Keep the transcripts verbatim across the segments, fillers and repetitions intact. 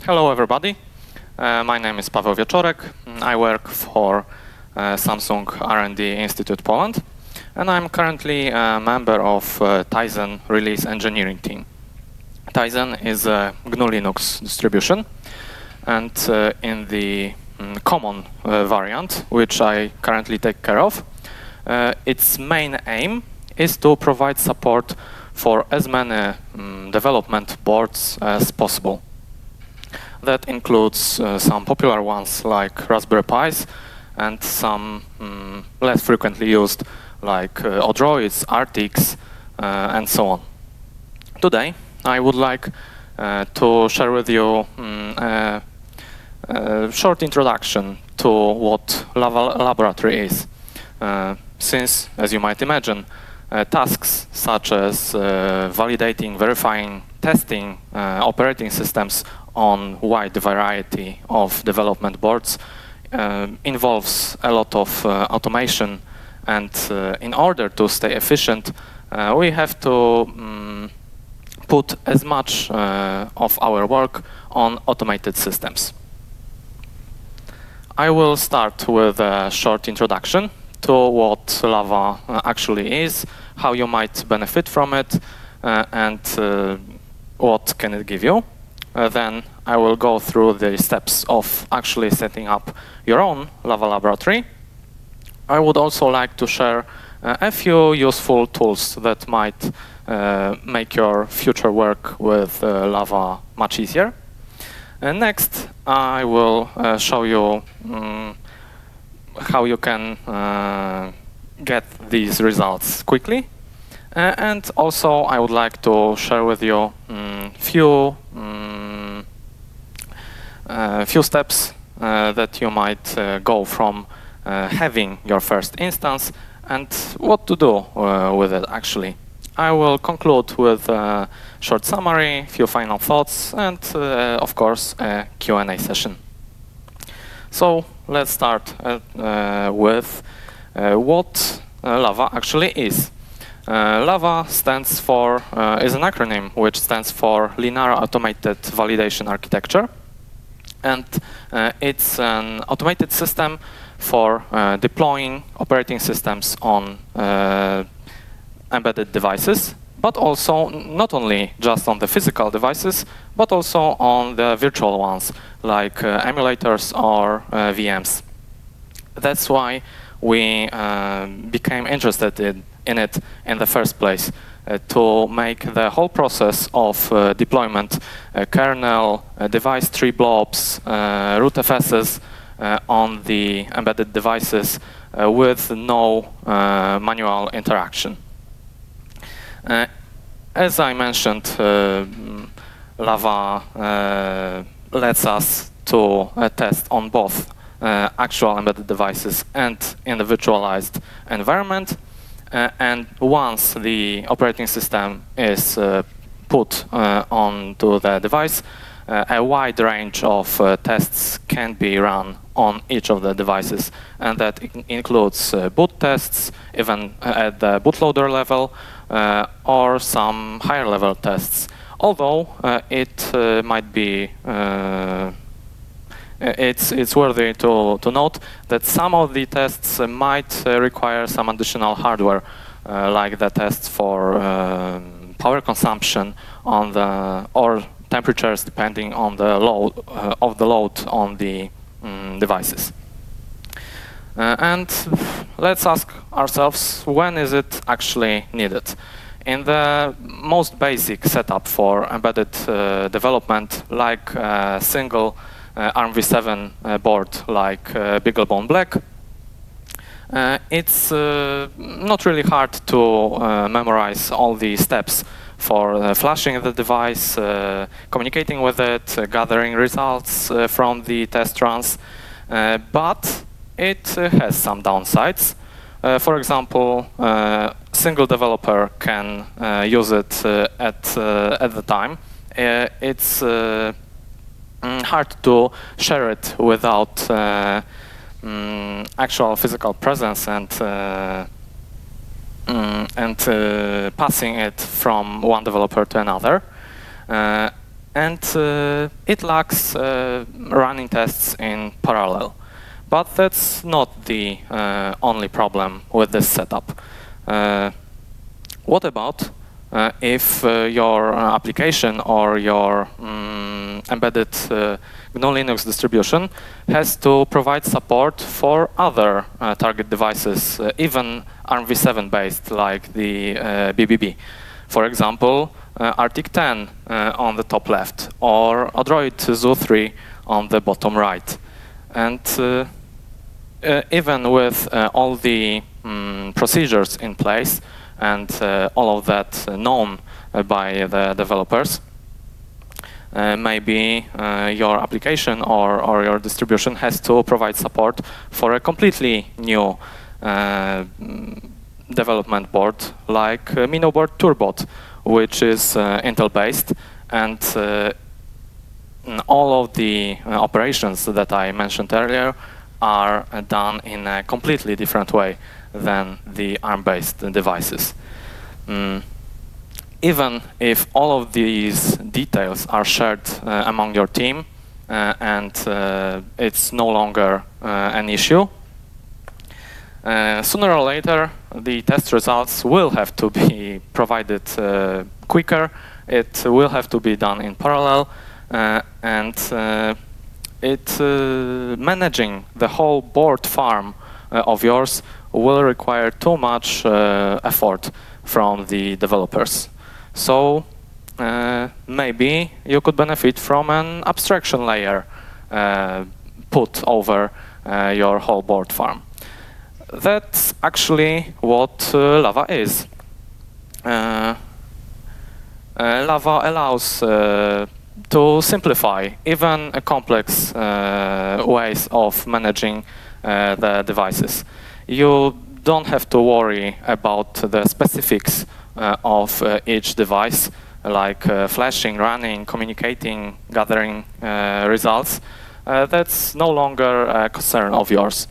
Hello everybody, uh, my name is Paweł Wieczorek. I work for uh, Samsung R and D Institute Poland, and I'm currently a member of uh, Tizen release engineering team. Tizen is a G N U Linux distribution, and uh, in the um, common uh, variant, which I currently take care of, uh, its main aim is to provide support for as many um, development boards as possible. That includes uh, some popular ones like Raspberry Pis and some um, less frequently used like uh, Odroids, Arctics, uh, and so on. Today, I would like uh, to share with you um, a, a short introduction to what Lava Laboratory is. Uh, since, as you might imagine, uh, tasks such as uh, validating, verifying, testing uh, operating systems on wide variety of development boards uh, involves a lot of uh, automation, and uh, in order to stay efficient, uh, we have to um, put as much uh, of our work on automated systems. I will start with a short introduction to what Lava actually is, how you might benefit from it, uh, and uh, what can it give you. Uh, then I will go through the steps of actually setting up your own Lava Laboratory. I would also like to share uh, a few useful tools that might uh, make your future work with uh, Lava much easier. And next, I will uh, show you um, how you can uh, get these results quickly. Uh, and also, I would like to share with you a um, few um, uh, few steps uh, that you might uh, go from uh, having your first instance and what to do uh, with it actually. I will conclude with a short summary, few final thoughts, and uh, of course a Q and A session. So let's start uh, uh, with uh, what uh, Lava actually is. Uh, Lava stands for, uh, is an acronym which stands for Linear Automated Validation Architecture, and uh, it's an automated system for uh, deploying operating systems on uh, embedded devices, but also not only just on the physical devices, but also on the virtual ones like uh, emulators or uh, V Ms. That's why we uh, became interested in in it in the first place, uh, to make the whole process of uh, deployment, uh, kernel, uh, device tree blobs, uh, rootfs uh, on the embedded devices uh, with no uh, manual interaction. Uh, as I mentioned, uh, Lava uh, lets us to uh, test on both uh, actual embedded devices and in the virtualized environment. Uh, and once the operating system is uh, put uh, onto the device, uh, a wide range of uh, tests can be run on each of the devices, and that includes uh, boot tests, even at the bootloader level, uh, or some higher level tests. Although uh, it uh, might be uh, It's, it's worthy to, to note that some of the tests uh, might uh, require some additional hardware, uh, like the tests for uh, power consumption on the, or temperatures depending on the load uh, of the load on the um, devices. Uh, and let's ask ourselves, when is it actually needed? In the most basic setup for embedded uh, development, like a single Uh, ARM v seven uh, board like uh, BeagleBone Black, uh, it's uh, not really hard to uh, memorize all the steps for uh, flashing the device, uh, communicating with it, uh, gathering results uh, from the test runs, uh, but it uh, has some downsides. Uh, for example, a uh, single developer can uh, use it uh, at, uh, at the time. Uh, it's uh, hard to share it without uh, um, actual physical presence and uh, um, and uh, passing it from one developer to another. Uh, and uh, it lacks uh, running tests in parallel. But that's not the uh, only problem with this setup. Uh, what about uh, if uh, your application or your um, embedded uh, G N U Linux distribution has to provide support for other uh, target devices, uh, even ARM v seven based, like the uh, B B B. For example, uh, Arctic ten uh, on the top left, or Odroid Zoo three on the bottom right. And uh, uh, even with uh, all the um, procedures in place and uh, all of that known uh, by the developers, uh, maybe uh, your application or, or your distribution has to provide support for a completely new uh, development board like uh, Minoboard Turbot, which is uh, Intel-based, and uh, all of the uh, operations that I mentioned earlier are uh, done in a completely different way than the ARM-based devices. Mm. Even if all of these details are shared uh, among your team uh, and uh, it's no longer uh, an issue, uh, sooner or later the test results will have to be provided uh, quicker. It will have to be done in parallel, uh, and uh, it uh, managing the whole board farm uh, of yours will require too much uh, effort from the developers. So uh, maybe you could benefit from an abstraction layer uh, put over uh, your whole board farm. That's actually what uh, Lava is. Uh, uh, Lava allows uh, to simplify even uh, complex uh, ways of managing uh, the devices. You don't have to worry about the specifics uh, of uh, each device, like uh, flashing, running, communicating, gathering uh, results. Uh, that's no longer a concern of yours.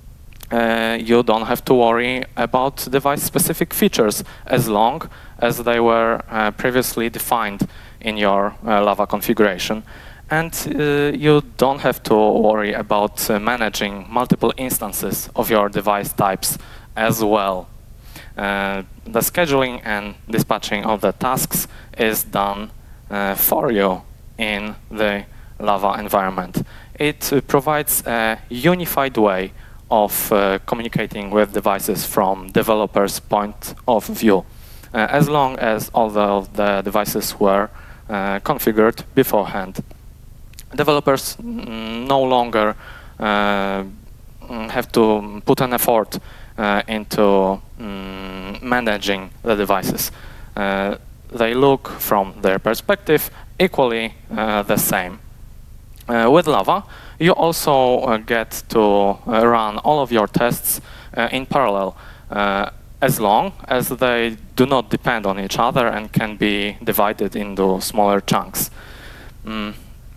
Uh, you don't have to worry about device-specific features as long as they were uh, previously defined in your uh, Lava configuration. And uh, you don't have to worry about uh, managing multiple instances of your device types as well. Uh, the scheduling and dispatching of the tasks is done uh, for you in the Lava environment. It uh, provides a unified way of uh, communicating with devices from developers' point of view, uh, as long as all the, the devices were uh, configured beforehand. Developers mm, no longer uh, have to put an effort uh, into mm, managing the devices. Uh, they look from their perspective equally uh, the same. Uh, with Lava, you also uh, get to uh, run all of your tests uh, in parallel, uh, as long as they do not depend on each other and can be divided into smaller chunks. Mm.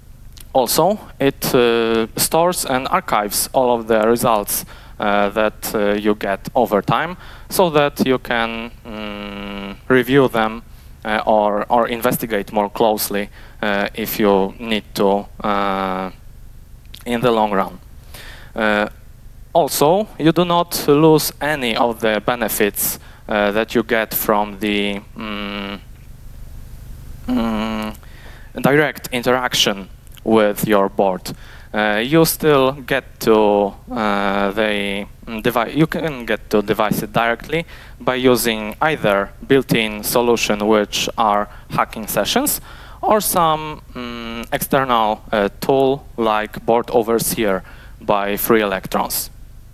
Also, it uh, stores and archives all of the results uh, that uh, you get over time, so that you can mm, review them uh, or, or investigate more closely uh, if you need to uh, in the long run. Uh, also, you do not lose any of the benefits uh, that you get from the mm, mm, direct interaction with your board. Uh, you still get to uh, the device. You can get to device it directly by using either built-in solution, which are hacking sessions, or some um, external uh, tool like Board Overseer by Free Electrons.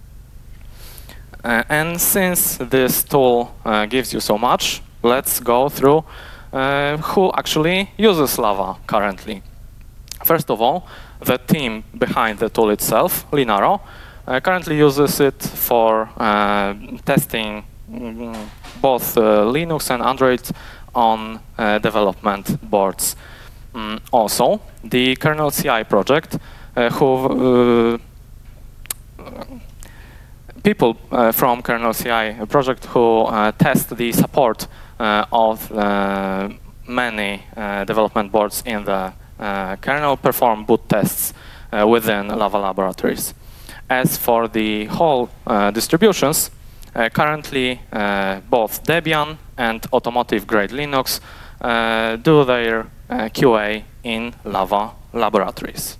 Uh, and since this tool uh, gives you so much, let's go through uh, who actually uses Lava currently. First of all, the team behind the tool itself, Linaro, uh, currently uses it for uh, testing mm, both uh, Linux and Android on uh, development boards. Mm, also, the kernel C I project, uh, who uh, people uh, from kernel C I project who uh, test the support uh, of uh, many uh, development boards in the uh, kernel perform boot tests uh, within Lava laboratories. As for the whole uh, distributions, uh, currently uh, both Debian and automotive-grade Linux uh, do their uh, Q A in Lava laboratories.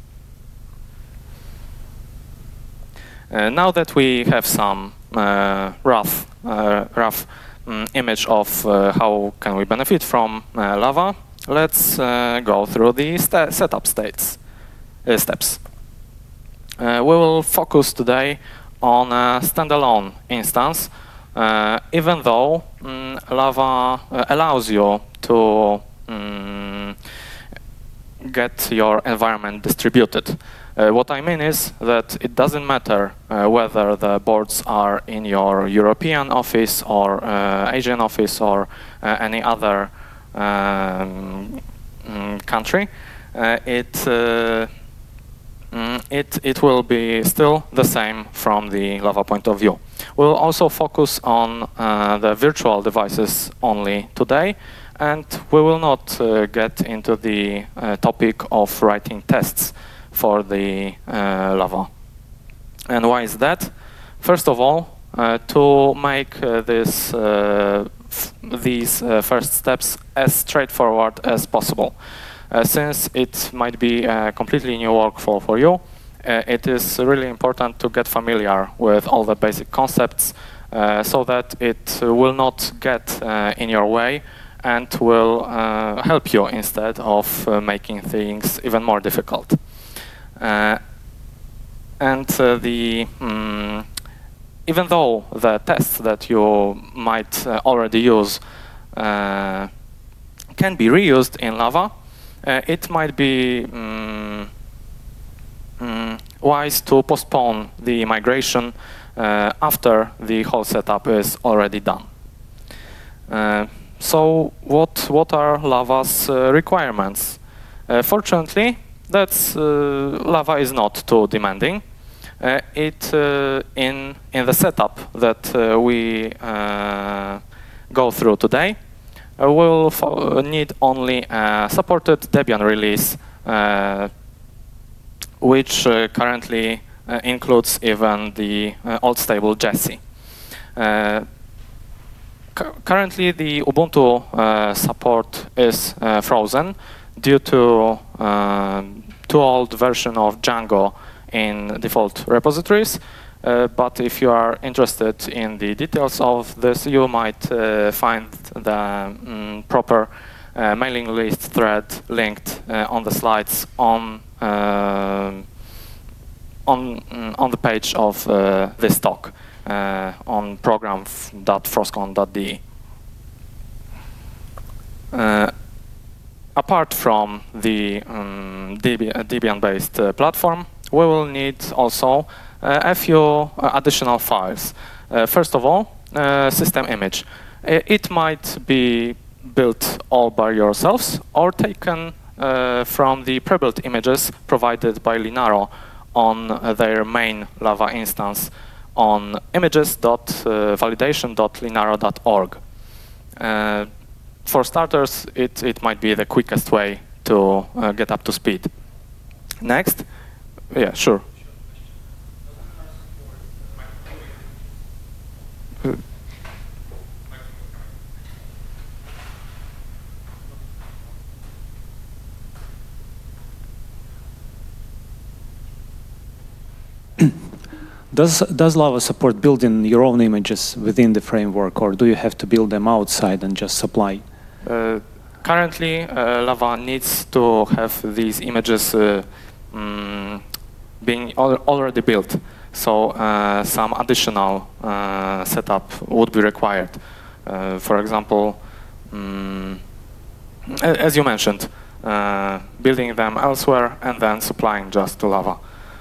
Uh, now that we have some uh, rough, uh, rough um, image of uh, how can we benefit from uh, Lava, let's uh, go through the st setup states, uh, steps. Uh, we will focus today on a standalone instance, uh, even though um, Lava uh, allows you to um, get your environment distributed. Uh, what I mean is that it doesn't matter uh, whether the boards are in your European office or uh, Asian office or uh, any other um, mm, country. Uh, it, uh, mm, it, it will be still the same from the Lava point of view. We'll also focus on uh, the virtual devices only today, and we will not uh, get into the uh, topic of writing tests for the uh, Lava. And why is that? First of all, uh, to make uh, this, uh, these uh, first steps as straightforward as possible. Uh, since it might be a completely new workflow for you, uh, it is really important to get familiar with all the basic concepts uh, so that it will not get uh, in your way and will uh, help you instead of uh, making things even more difficult. Uh, and uh, the um, even though the tests that you might uh, already use uh, can be reused in Lava, uh, it might be um, um, wise to postpone the migration uh, after the whole setup is already done. Uh, so what, what are Lava's uh, requirements? Uh, fortunately, That's, uh, Lava is not too demanding. Uh, it uh, in in the setup that uh, we uh, go through today, uh, we'll need only a supported Debian release, uh, which uh, currently uh, includes even the uh, old stable Jessie. Uh, cu currently, the Ubuntu uh, support is uh, frozen due to uh, too old version of Django in default repositories. Uh, but if you are interested in the details of this, you might uh, find the um, proper uh, mailing list thread linked uh, on the slides on uh, on on the page of uh, this talk uh, on program dot frostcon dot d e. Uh, Apart from the um, Debian-based uh, platform, we will need also uh, a few uh, additional files. Uh, first of all, uh, system image. It might be built all by yourselves or taken uh, from the pre-built images provided by Linaro on uh, their main Lava instance on images dot validation dot linaro dot org. Uh, For starters, it, it might be the quickest way to uh, get up to speed. Next. Yeah, sure. Does, does Lava support building your own images within the framework, or do you have to build them outside and just supply? Uh, currently, uh, Lava needs to have these images uh, um, being al already built. So uh, some additional uh, setup would be required. Uh, for example, um, as you mentioned, uh, building them elsewhere and then supplying just to Lava.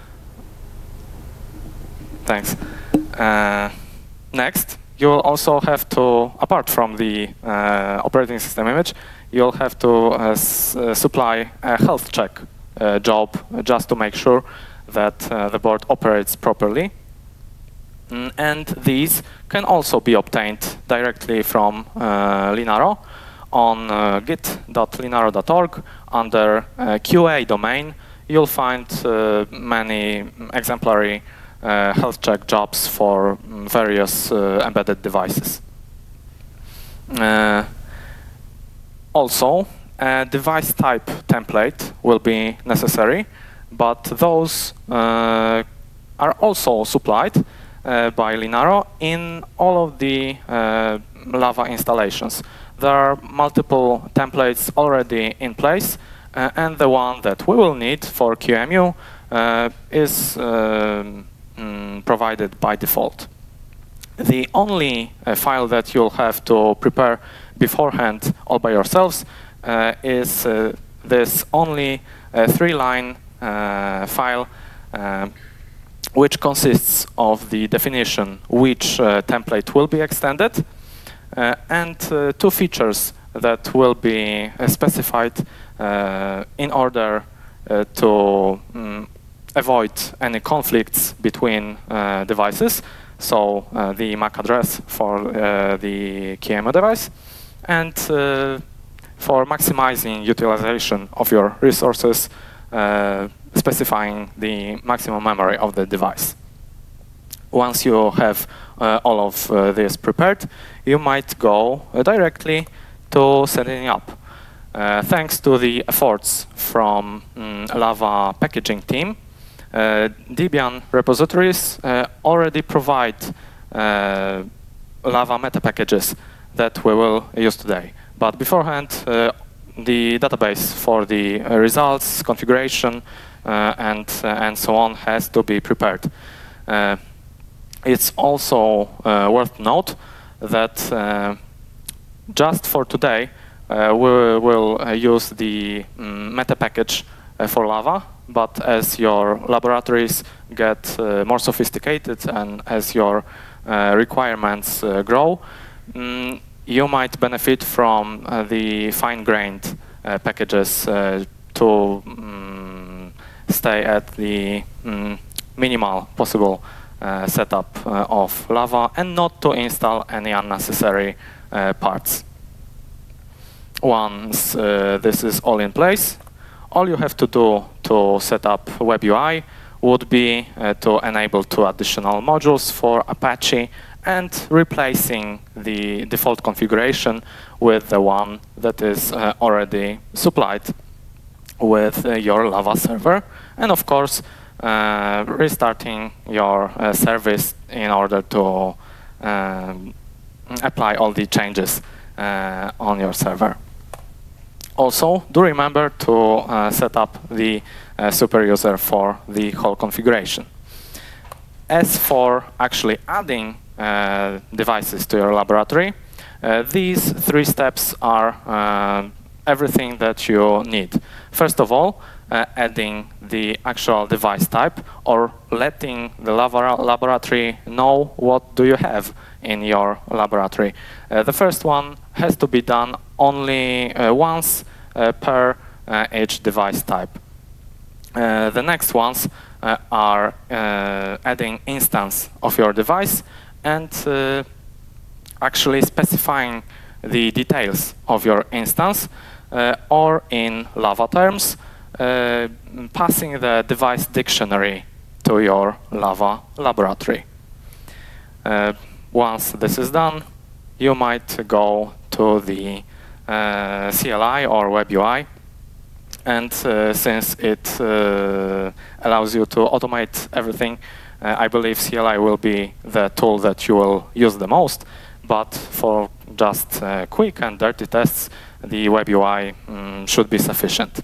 Thanks. Uh, next, you'll also have to, apart from the uh, operating system image, you'll have to uh, s uh, supply a health check uh, job just to make sure that uh, the board operates properly. Mm, and these can also be obtained directly from uh, Linaro on uh, git dot linaro dot org under uh, Q A domain, you'll find uh, many exemplary uh, health check jobs for various uh, embedded devices. Uh, also, a device type template will be necessary, but those uh, are also supplied uh, by Linaro in all of the uh, Lava installations. There are multiple templates already in place, uh, and the one that we will need for Q E M U uh, is uh, mm, provided by default. The only uh, file that you'll have to prepare beforehand all by yourselves uh, is uh, this only uh, three-line uh, file uh, which consists of the definition which uh, template will be extended uh, and uh, two features that will be uh, specified uh, in order uh, to um, avoid any conflicts between uh, devices. So uh, the M A C address for uh, the Q E M U device, and uh, for maximizing utilization of your resources, uh, specifying the maximum memory of the device. Once you have uh, all of uh, this prepared, you might go uh, directly to setting up. Uh, thanks to the efforts from um, Lava packaging team, Uh, Debian repositories uh, already provide uh, Lava meta packages that we will use today. But beforehand, uh, the database for the uh, results, configuration, uh, and, uh, and so on has to be prepared. Uh, it's also uh, worth note that uh, just for today, uh, we will uh, use the um, meta package uh, for Lava. But as your laboratories get uh, more sophisticated and as your uh, requirements uh, grow, mm, you might benefit from uh, the fine-grained uh, packages uh, to um, stay at the um, minimal possible uh, setup uh, of Lava and not to install any unnecessary uh, parts. Once uh, this is all in place, all you have to do to set up Web U I would be uh, to enable two additional modules for Apache and replacing the default configuration with the one that is uh, already supplied with uh, your Lava server. And of course, uh, restarting your uh, service in order to um, apply all the changes uh, on your server. Also, do remember to uh, set up the uh, super user for the whole configuration. As for actually adding uh, devices to your laboratory, uh, these three steps are uh, everything that you need. First of all, uh, adding the actual device type or letting the lab laboratory know what do you have in your laboratory. Uh, the first one has to be done only uh, once uh, per uh, each device type. Uh, the next ones uh, are uh, adding instance of your device and uh, actually specifying the details of your instance uh, or in Lava terms, uh, passing the device dictionary to your Lava laboratory. Uh, once this is done, you might go to the uh, C L I or Web U I, and uh, since it uh, allows you to automate everything, uh, I believe C L I will be the tool that you will use the most. But for just uh, quick and dirty tests, the Web U I um, should be sufficient.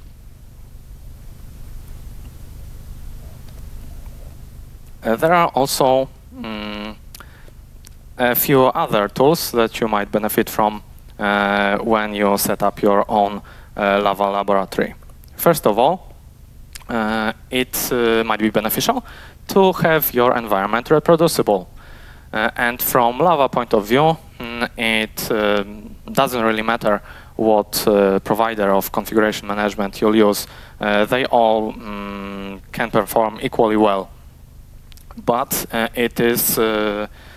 Uh, there are also um, a few other tools that you might benefit from uh, when you set up your own uh, Lava laboratory. First of all, uh, it uh, might be beneficial to have your environment reproducible. Uh, and from Lava point of view, mm, it uh, doesn't really matter what uh, provider of configuration management you'll use. Uh, they all mm, can perform equally well. But uh, it is uh,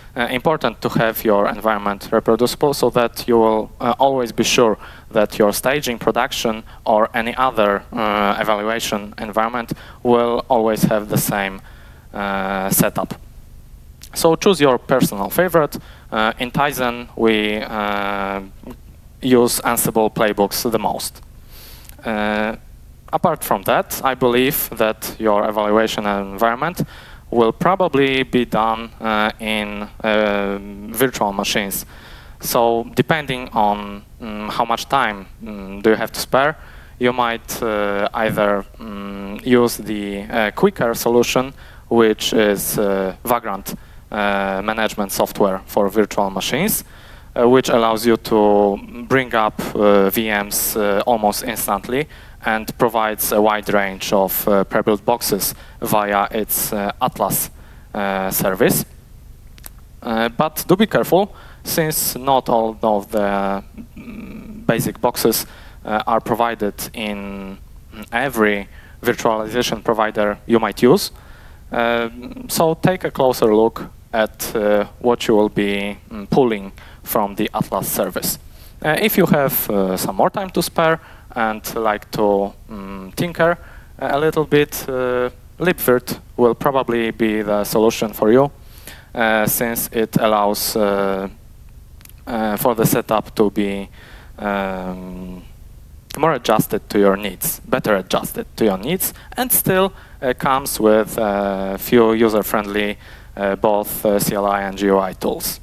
uh, important to have your environment reproducible so that you will uh, always be sure that your staging, production, or any other uh, evaluation environment will always have the same uh, setup. So choose your personal favorite. Uh, in Tizen, we uh, use Ansible playbooks the most. Uh, apart from that, I believe that your evaluation environment will probably be done uh, in uh, virtual machines. So depending on um, how much time um, do you have to spare, you might uh, either um, use the uh, quicker solution, which is uh, Vagrant uh, management software for virtual machines, uh, which allows you to bring up uh, V Ms uh, almost instantly and provides a wide range of uh, pre-built boxes via its uh, Atlas uh, service. Uh, but do be careful, since not all of the mm, basic boxes uh, are provided in every virtualization provider you might use. Uh, so take a closer look at uh, what you will be mm, pulling from the Atlas service. Uh, if you have uh, some more time to spare and like to um, tinker a little bit, uh, libvirt will probably be the solution for you, uh, since it allows uh, uh, for the setup to be um, more adjusted to your needs, better adjusted to your needs, and still uh, comes with a few user-friendly uh, both uh, C L I and G U I tools.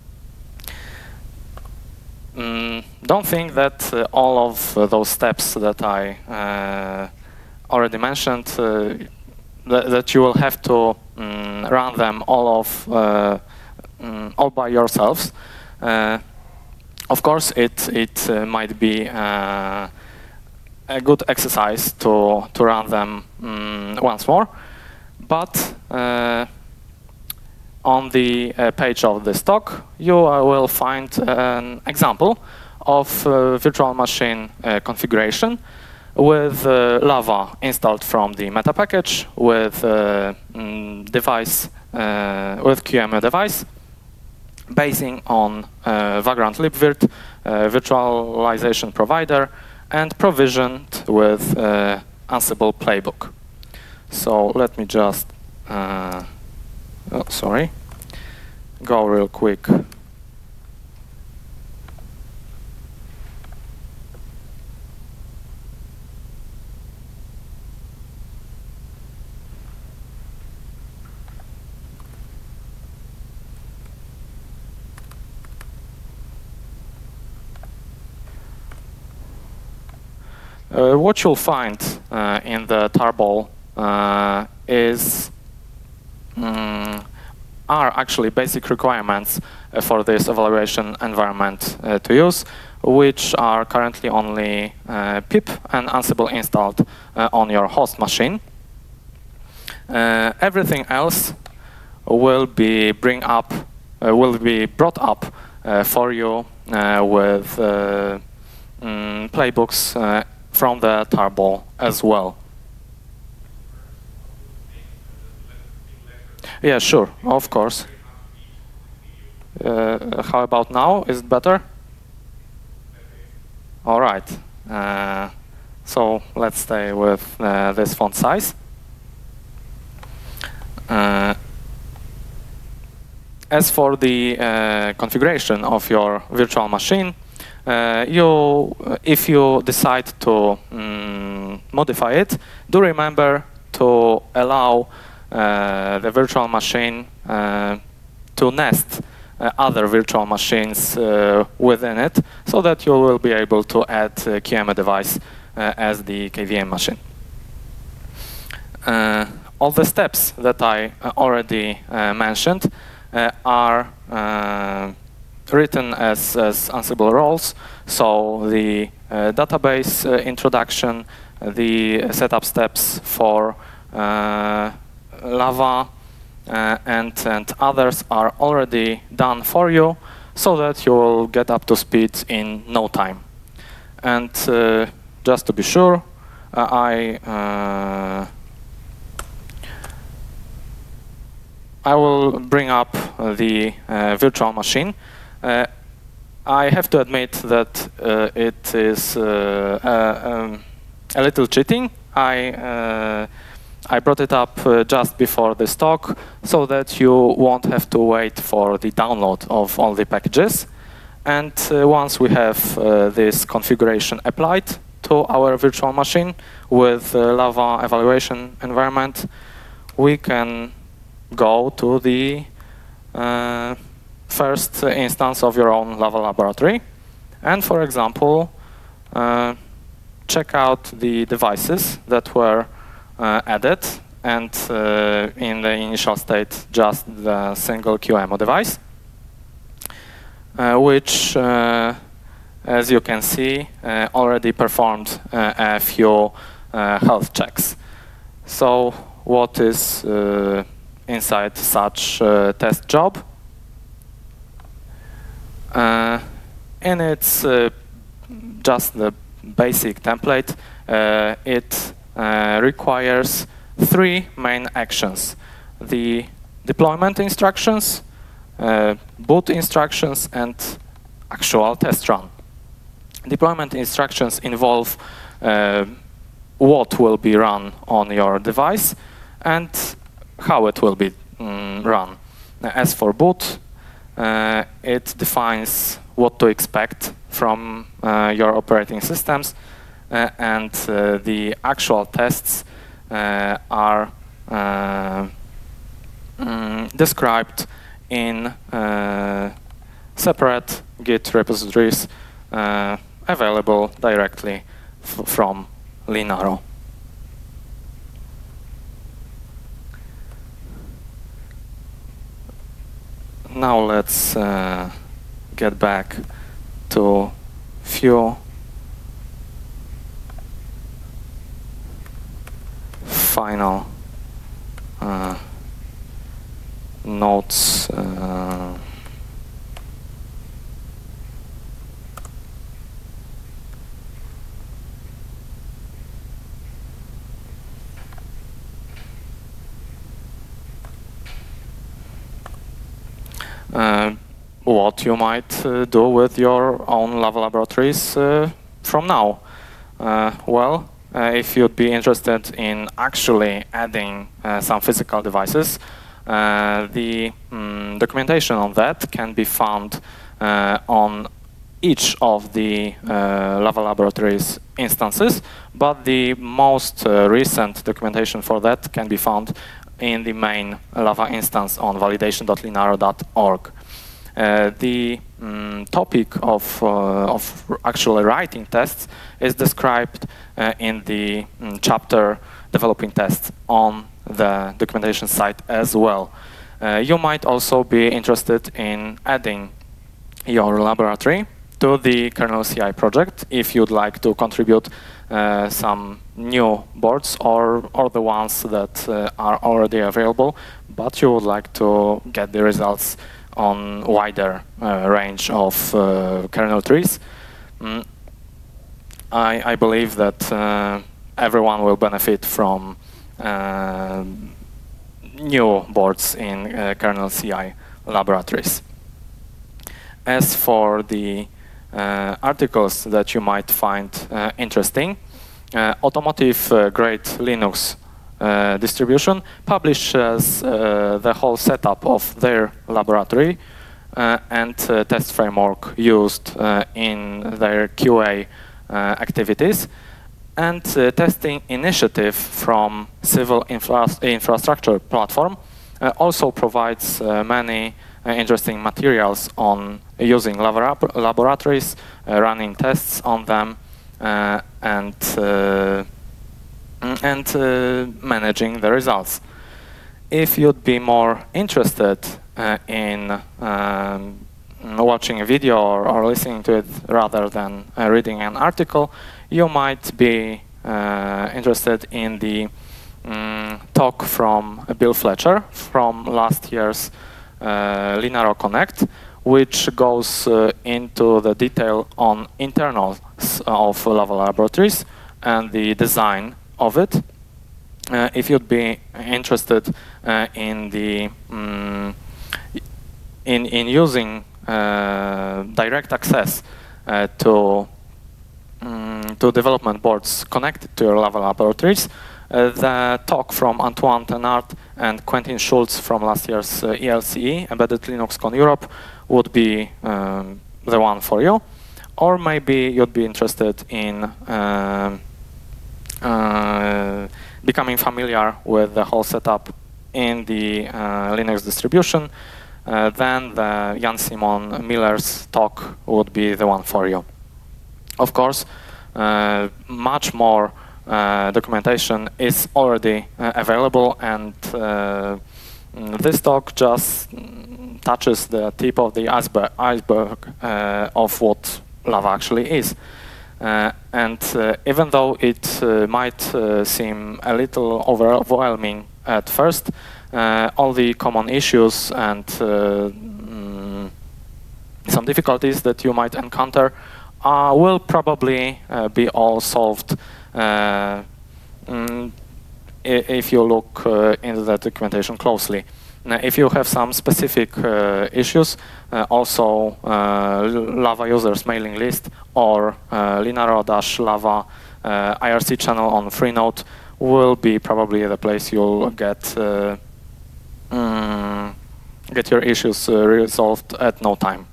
Mm, don't think that uh, all of uh, those steps that I uh, already mentioned, uh, th that you will have to um, run them all of uh, um, all by yourselves. Uh, of course, it it uh, might be uh, a good exercise to to run them um, once more, but uh, on the uh, page of this talk, you uh, will find an example of uh, virtual machine uh, configuration with uh, Lava installed from the meta package, with uh, mm, device uh, with Q E M U device, basing on uh, Vagrant libvirt uh, virtualization provider, and provisioned with uh, Ansible playbook. So let me just uh, oh, sorry, go real quick. Uh, what you'll find uh, in the tarball uh, is um, are actually basic requirements uh, for this evaluation environment uh, to use, which are currently only uh, pip and Ansible installed uh, on your host machine. Uh, everything else will be bring up uh, will be brought up uh, for you uh, with uh, um, playbooks uh, from the tarball as well. Yeah, sure, of course. Uh, how about now? Is it better? All right. Uh, so let's stay with uh, this font size. Uh, as for the uh, configuration of your virtual machine, uh, you, if you decide to um, modify it, do remember to allow uh, the virtual machine uh, to nest uh, other virtual machines uh, within it, so that you will be able to add uh, Q E M U device uh, as the K V M machine. Uh, all the steps that I uh, already uh, mentioned uh, are uh, written as, as Ansible roles. So the uh, database uh, introduction, uh, the setup steps for uh, Lava, uh, and, and others are already done for you, so that you will get up to speed in no time. And uh, just to be sure, uh, I uh, I will bring up uh, the uh, virtual machine. Uh, I have to admit that uh, it is uh, uh, um, a little cheating. I uh, I brought it up uh, just before this talk so that you won't have to wait for the download of all the packages. And uh, once we have uh, this configuration applied to our virtual machine with the Lava evaluation environment, we can go to the uh, first instance of your own Lava laboratory. And for example, uh, check out the devices that were uh, added. And uh, in the initial state, just the single Q M O device. Uh, which, uh, as you can see, uh, already performed uh, a few uh, health checks. So what is uh, inside such uh, test job? Uh, and it's uh, just the basic template. Uh, it uh, requires three main actions: the deployment instructions, Uh, boot instructions, and actual test run. Deployment instructions involve uh, what will be run on your device and how it will be mm, run. As for boot, uh, it defines what to expect from uh, your operating systems, uh, and uh, the actual tests uh, are uh, mm, described in uh, separate Git repositories uh, available directly f from Linaro. Now let's uh, get back to few final uh, notes. Uh, uh, what you might uh, do with your own Lava laboratories uh, from now. Uh, well, uh, if you'd be interested in actually adding uh, some physical devices, Uh, the um, documentation on that can be found uh, on each of the uh, Lava Laboratories instances, but the most uh, recent documentation for that can be found in the main Lava instance on validation dot linaro dot org. Uh, the um, topic of, uh, of actually writing tests is described uh, in the um, chapter developing tests on the documentation site as well. Uh, you might also be interested in adding your laboratory to the kernel C I project if you'd like to contribute uh, some new boards or, or the ones that uh, are already available, but you would like to get the results on wider uh, range of uh, kernel trees. Mm, I, I believe that uh, everyone will benefit from Uh, new boards in uh, kernel C I laboratories. As for the uh, articles that you might find uh, interesting, uh, Automotive uh, Grade Linux uh, distribution publishes uh, the whole setup of their laboratory uh, and uh, test framework used uh, in their Q A uh, activities. And uh, testing initiative from Civil infra Infrastructure Platform uh, also provides uh, many uh, interesting materials on using lab laboratories, uh, running tests on them, uh, and uh, and uh, managing the results. If you'd be more interested uh, in um, watching a video or, or listening to it rather than uh, reading an article, you might be uh, interested in the um, talk from Bill Fletcher from last year's uh, Linaro Connect, which goes uh, into the detail on internals of Lava laboratories and the design of it. uh, if you'd be interested uh, in the um, in in using uh, direct access uh, to um, to development boards connected to your Lava laboratories, uh, the talk from Antoine Thenard and Quentin Schultz from last year's uh, E L C E, Embedded LinuxCon Europe, would be um, the one for you. Or maybe you'd be interested in um, uh, becoming familiar with the whole setup in the uh, Linux distribution. Uh, then the Jan-Simon Miller's talk would be the one for you. Of course, uh, much more uh, documentation is already uh, available, and uh, this talk just touches the tip of the iceberg, iceberg uh, of what Lava actually is. Uh, and uh, even though it uh, might uh, seem a little overwhelming at first, uh, all the common issues and uh, mm, some difficulties that you might encounter uh, will probably uh, be all solved uh, mm, if you look uh, into the documentation closely. Now, if you have some specific uh, issues, uh, also uh, Lava users mailing list or uh, Linaro-Lava uh, I R C channel on Freenode will be probably the place you'll get uh, um, get your issues uh, resolved at no time.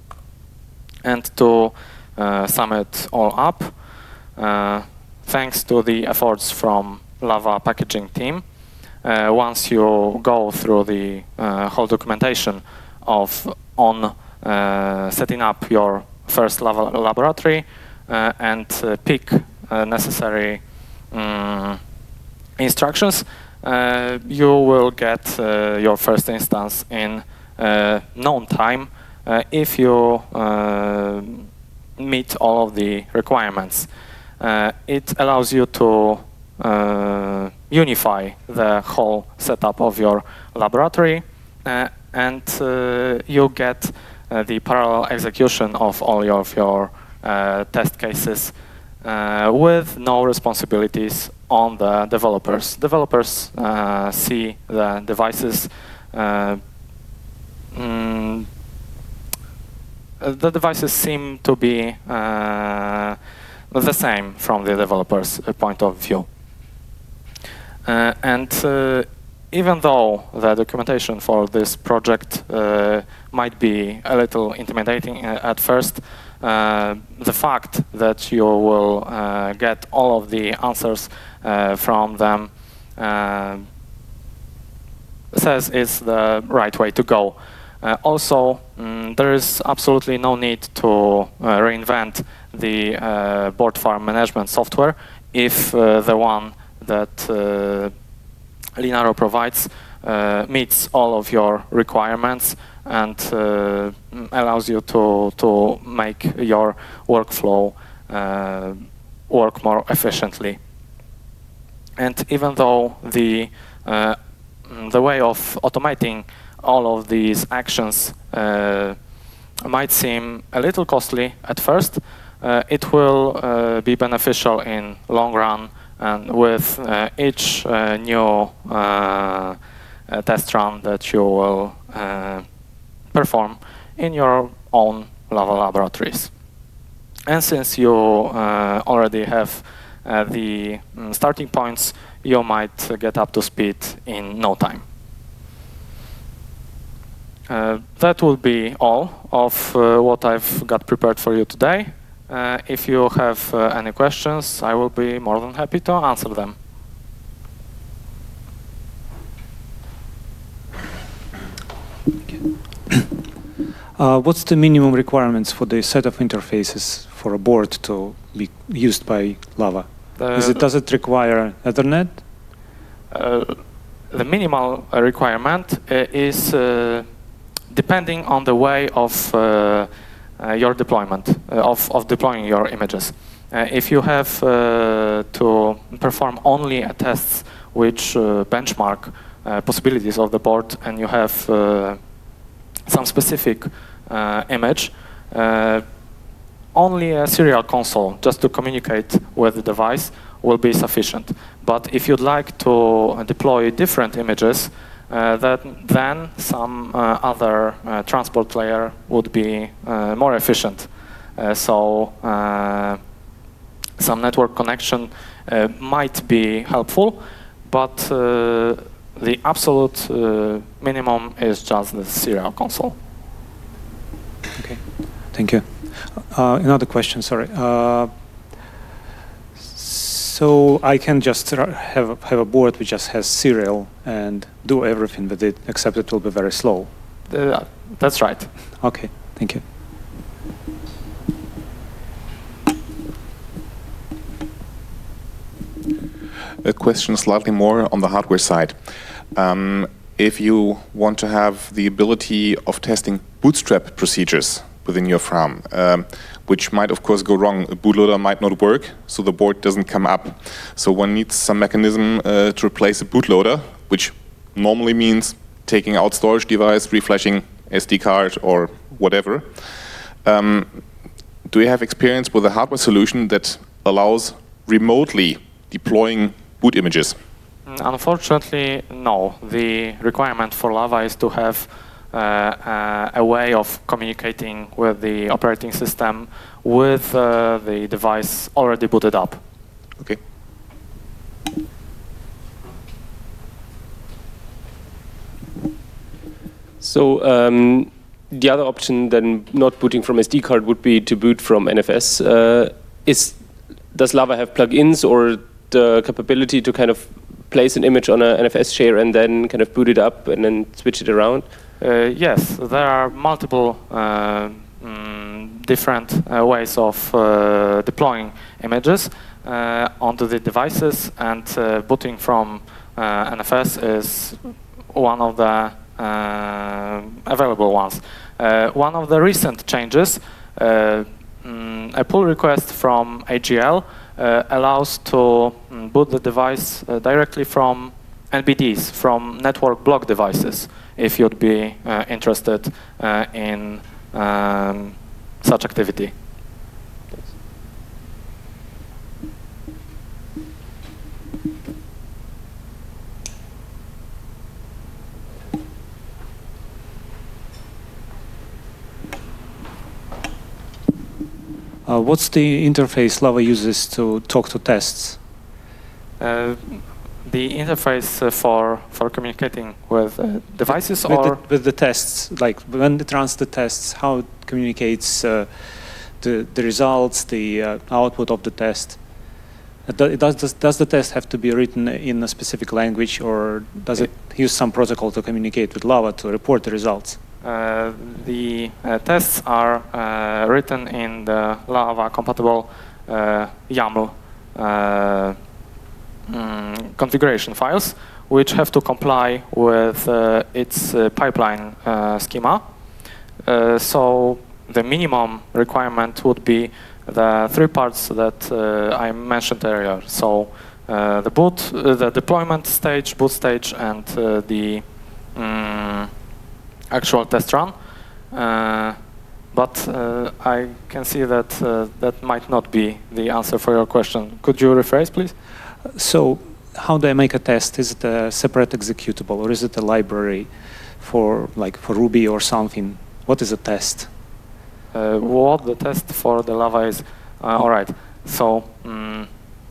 And to uh, sum it all up, uh, thanks to the efforts from Lava packaging team, Uh, once you go through the uh, whole documentation of on uh, setting up your first Lava laboratory uh, and uh, pick uh, necessary um, instructions, uh, you will get uh, your first instance in uh, known time uh, if you uh, meet all of the requirements. Uh, it allows you to Uh, unify the whole setup of your laboratory, uh, and uh, you get uh, the parallel execution of all of your uh, test cases uh, with no responsibilities on the developers. Developers uh, see the devices. Uh, mm, the devices seem to be uh, the same from the developer's point of view. Uh, and uh, even though the documentation for this project uh, might be a little intimidating uh, at first, uh, the fact that you will uh, get all of the answers uh, from them uh, says it's the right way to go. Uh, also, mm, there is absolutely no need to uh, reinvent the uh, board farm management software if uh, the one that uh, Linaro provides uh, meets all of your requirements and uh, allows you to, to make your workflow uh, work more efficiently. And even though the, uh, the way of automating all of these actions uh, might seem a little costly at first, uh, it will uh, be beneficial in long run. And with uh, each uh, new uh, uh, test run that you will uh, perform in your own Lava laboratories. And since you uh, already have uh, the um, starting points, you might uh, get up to speed in no time. Uh, that will be all of uh, what I've got prepared for you today. Uh, if you have uh, any questions, I will be more than happy to answer them. Uh, what's the minimum requirements for the set of interfaces for a board to be used by Lava? The, Is it, does it require Ethernet? Uh, the minimal requirement uh, is uh, depending on the way of uh, uh, your deployment, uh, of, of deploying your images. Uh, if you have uh, to perform only tests which uh, benchmark uh, possibilities of the board, and you have uh, some specific uh, image, uh, only a serial console just to communicate with the device will be sufficient. But if you'd like to deploy different images, uh, that, then some uh, other uh, transport layer would be uh, more efficient. Uh, so uh, some network connection uh, might be helpful, but uh, the absolute uh, minimum is just the serial console. Okay, thank you. Uh, another question, sorry. Uh, so I can just have, have a board which just has serial and do everything with it, except it will be very slow. Uh, that's right. Okay, thank you. A question slightly more on the hardware side. Um, if you want to have the ability of testing bootstrap procedures within your farm, um, which might of course go wrong. A bootloader might not work, so the board doesn't come up. So one needs some mechanism uh, to replace a bootloader, which normally means taking out storage device, reflashing S D card or whatever. Um, do you have experience with a hardware solution that allows remotely deploying boot images? Unfortunately, no. The requirement for Lava is to have uh, uh, a way of communicating with the operating system with uh, the device already booted up. Okay. So um, the other option than not booting from S D card would be to boot from N F S. Uh, is, does Lava have plugins or the capability to kind of place an image on an N F S share and then kind of boot it up and then switch it around? Uh, yes, there are multiple uh, mm, different uh, ways of uh, deploying images uh, onto the devices, and uh, booting from uh, N F S is one of the uh, available ones. Uh, one of the recent changes, uh, mm, a pull request from A G L Uh, allows to um, boot the device uh, directly from N B Ds, from network block devices, if you'd be uh, interested uh, in um, such activity. Uh, what's the interface Lava uses to talk to tests? Uh, the interface uh, for for communicating with uh, devices, with or the, with the tests, like when it runs the tests, how it communicates uh, the the results, the uh, output of the test. Uh, do- does, does does the test have to be written in a specific language, or does it use some protocol to communicate with Lava to report the results? Uh, the uh, tests are uh, written in the Lava compatible uh, YAML uh, mm, configuration files, which have to comply with uh, its uh, pipeline uh, schema. Uh, so the minimum requirement would be the three parts that uh, I mentioned earlier. So uh, the boot, uh, the deployment stage, boot stage, and uh, the mm, actual test run, uh, but uh, I can see that uh, that might not be the answer for your question. Could you rephrase, please? So, how do I make a test? Is it a separate executable, or is it a library for like for Ruby or something? What is a test? Uh, what the test for the Lava is? Uh, all right. So um,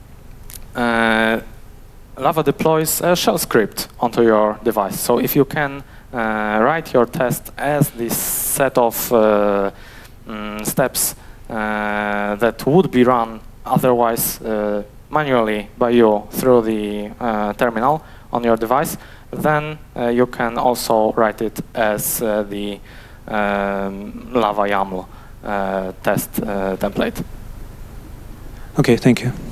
uh, Lava deploys a shell script onto your device. So if you can Uh, write your test as this set of uh, um, steps uh, that would be run otherwise uh, manually by you through the uh, terminal on your device, then uh, you can also write it as uh, the um, Lava YAML uh, test uh, template. Okay, thank you.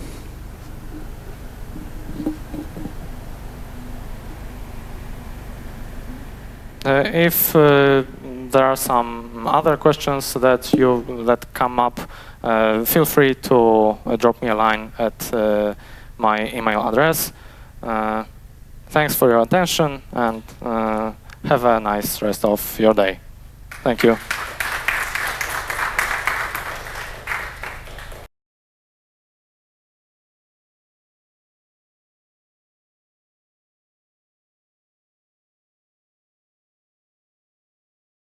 Uh, if uh, there are some other questions that you that come up, uh, feel free to uh, drop me a line at uh, my email address. Uh, thanks for your attention, and uh, have a nice rest of your day. Thank you.